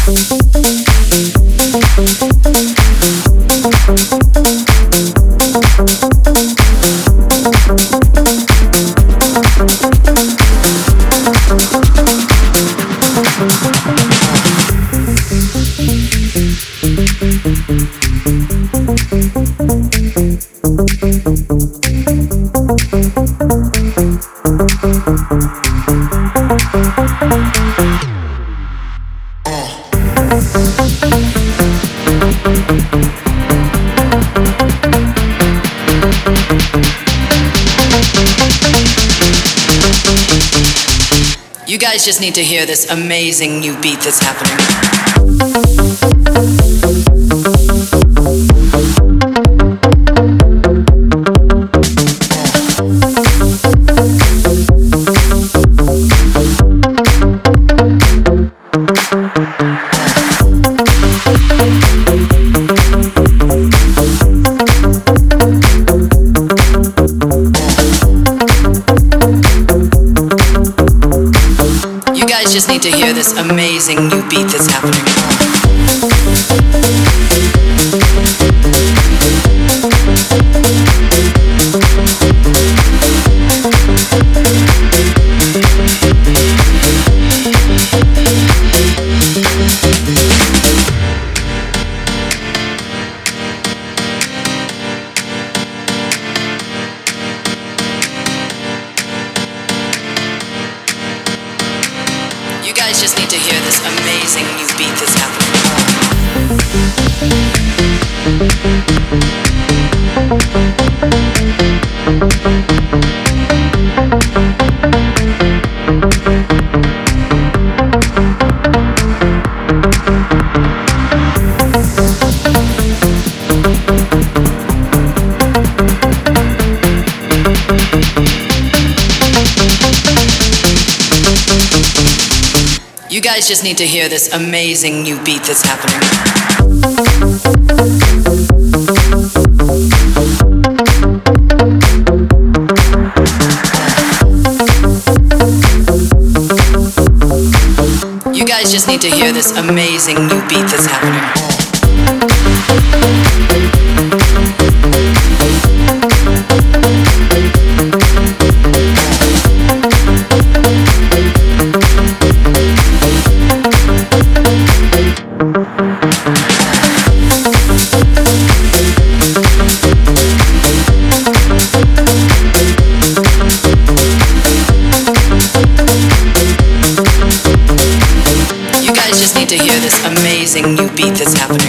You guys just need to hear this amazing new beat that's happening. Just need to hear this amazing new beat that's happening. You guys just need to hear this amazing new beat that's happening. You guys just need to hear this amazing new beat that's happening. You guys just need to hear this amazing new beat that's happening. Just need to hear this amazing new beat that's happening.